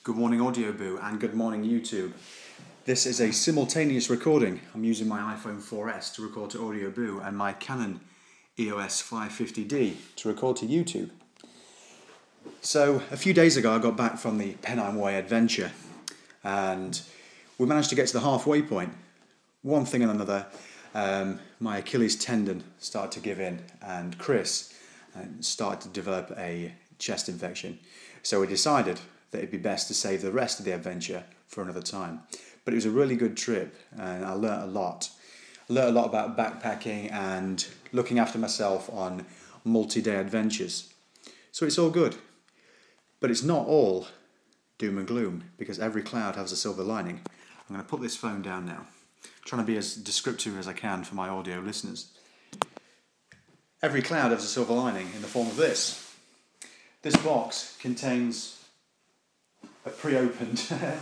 Good morning Audioboo and good morning YouTube. This is a simultaneous recording. I'm using my iPhone 4S to record to Audioboo and my Canon EOS 550D to record to YouTube. So a few days ago I got back from the Pennine Way adventure and we managed to get to the halfway point. One thing and another, my Achilles tendon started to give in and Chris started to develop a chest infection. So we decided that it'd be best to save the rest of the adventure for another time. But it was a really good trip and I learnt a lot. I learnt a lot about backpacking and looking after myself on multi-day adventures. So it's all good. But it's not all doom and gloom because every cloud has a silver lining. I'm going to put this phone down now. I'm trying to be as descriptive as I can for my audio listeners. Every cloud has a silver lining in the form of this. This box contains a pre-opened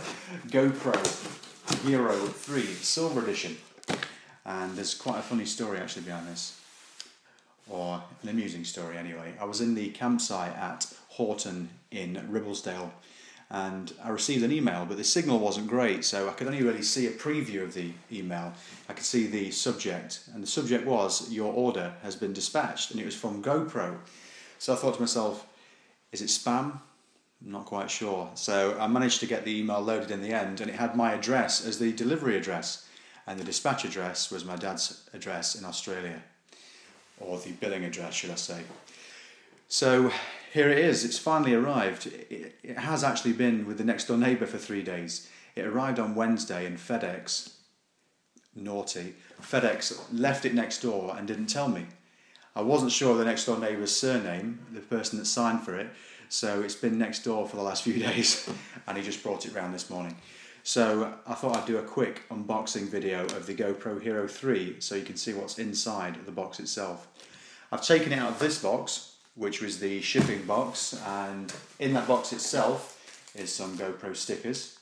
GoPro Hero 3 Silver Edition, and there's quite a funny story actually behind this, or an amusing story anyway. I was in the campsite at Horton in Ribblesdale and I received an email, but the signal wasn't great, so I could only really see a preview of the email. I could see the subject, and the subject was, "Your order has been dispatched," and it was from GoPro. So I thought to myself, is it spam? I'm not quite sure. So I managed to get the email loaded in the end, and it had my address as the delivery address, and the dispatch address was my dad's address in Australia, or the billing address, should I say. So here it is. It's finally arrived. It has actually been with the next door neighbour for 3 days. It arrived on Wednesday, and FedEx, naughty, FedEx left it next door and didn't tell me. I wasn't sure of the next door neighbour's surname, the person that signed for it, so it's been next door for the last few days and he just brought it round this morning. So I thought I'd do a quick unboxing video of the GoPro Hero 3 so you can see what's inside the box itself. I've taken it out of this box, which was the shipping box, and in that box itself is some GoPro stickers.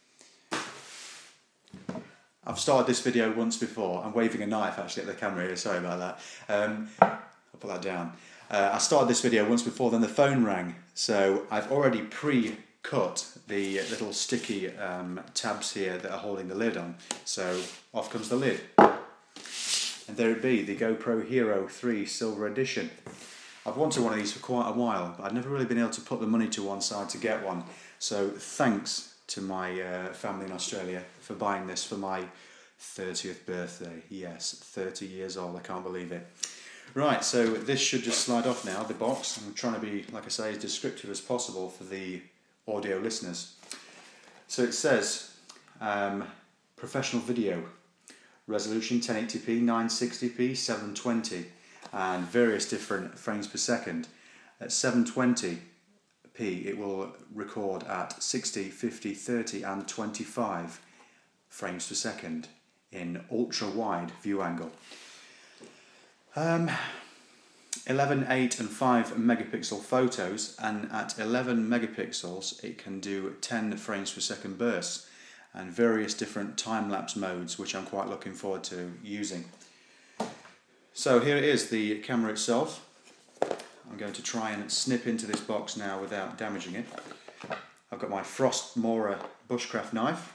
I've started this video once before. I'm waving a knife actually at the camera here, sorry about that. I'll put that down. I started this video once before, then the phone rang, so I've already pre-cut the little sticky tabs here that are holding the lid on, so off comes the lid. And there it be, the GoPro Hero 3 Silver Edition. I've wanted one of these for quite a while, but I've never really been able to put the money to one side to get one, so thanks to my family in Australia for buying this for my 30th birthday. Yes, 30 years old, I can't believe it. Right, so this should just slide off now, the box. I'm trying to be, like I say, as descriptive as possible for the audio listeners. So it says, professional video, resolution 1080p, 960p, 720, and various different frames per second. At 720p it will record at 60, 50, 30 and 25 frames per second in ultra wide view angle. 11, 8 and 5 megapixel photos, and at 11 megapixels it can do 10 frames per second bursts and various different time-lapse modes, which I'm quite looking forward to using. So here it is, the camera itself. I'm going to try and snip into this box now without damaging it. I've got my Frostmora bushcraft knife.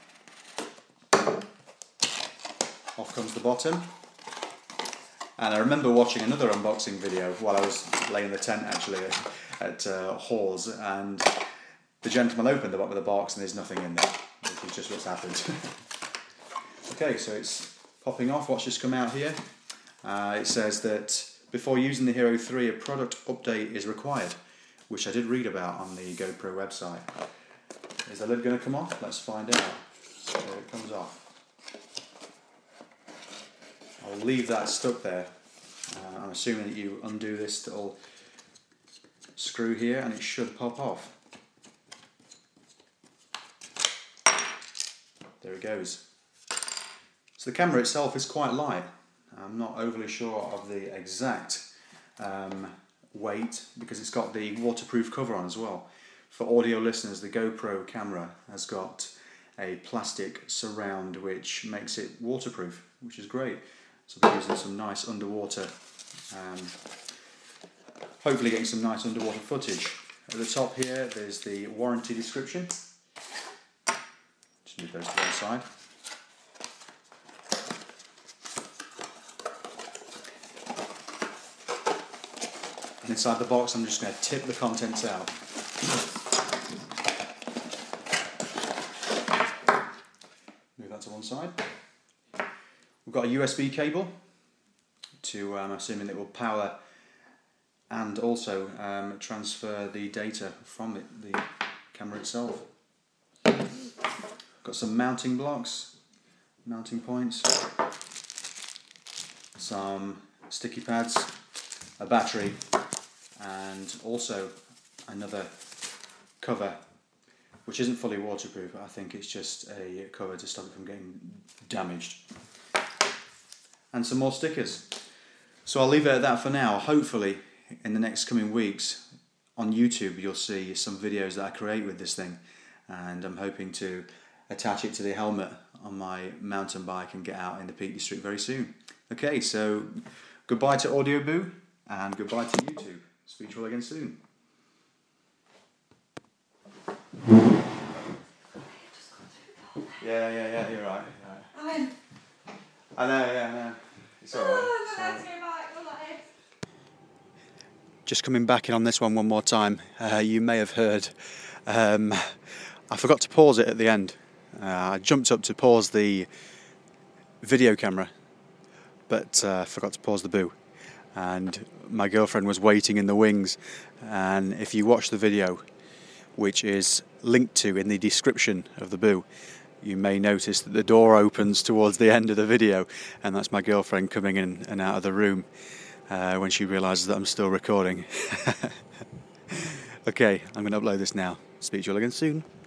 Off comes the bottom. And I remember watching another unboxing video while I was laying in the tent actually at Hawes, and the gentleman opened the bottom of the box and there's nothing in there, which is just what's happened. Okay, so it's popping off. What's just come out here? It says that before using the Hero 3 a product update is required, which I did read about on the GoPro website. Is the lid going to come off? Let's find out. There it comes off. I'll leave that stuck there. I'm assuming that you undo this little screw here and it should pop off. There it goes. So the camera itself is quite light. I'm not overly sure of the exact weight because it's got the waterproof cover on as well. For audio listeners, the GoPro camera has got a plastic surround which makes it waterproof, which is great. So I'll be using some nice underwater, hopefully getting some nice underwater footage. At the top here there's the warranty description, Just move those to one side. And inside the box, I'm just going to tip the contents out. Move that to one side. We've got a USB cable to, I'm assuming it will power and also transfer the data from the camera itself. Got some mounting blocks, mounting points, some sticky pads, a battery, and also another cover, which isn't fully waterproof. I think it's just a cover to stop it from getting damaged. And some more stickers. So I'll leave it at that for now. Hopefully in the next coming weeks on YouTube you'll see some videos that I create with this thing, and I'm hoping to attach it to the helmet on my mountain bike and get out in the Peak District very soon. Okay, so goodbye to Audioboo and goodbye to YouTube. Speak to you all again soon. Yeah, you're right. Alan. I know. It's alright. Just coming back in on this one more time. You may have heard, I forgot to pause it at the end. I jumped up to pause the video camera, but forgot to pause the boo. And my girlfriend was waiting in the wings, and if you watch the video, which is linked to in the description of the boo, you may notice that the door opens towards the end of the video, and that's my girlfriend coming in and out of the room when she realises that I'm still recording. Okay, I'm going to upload this now. Speak to you all again soon.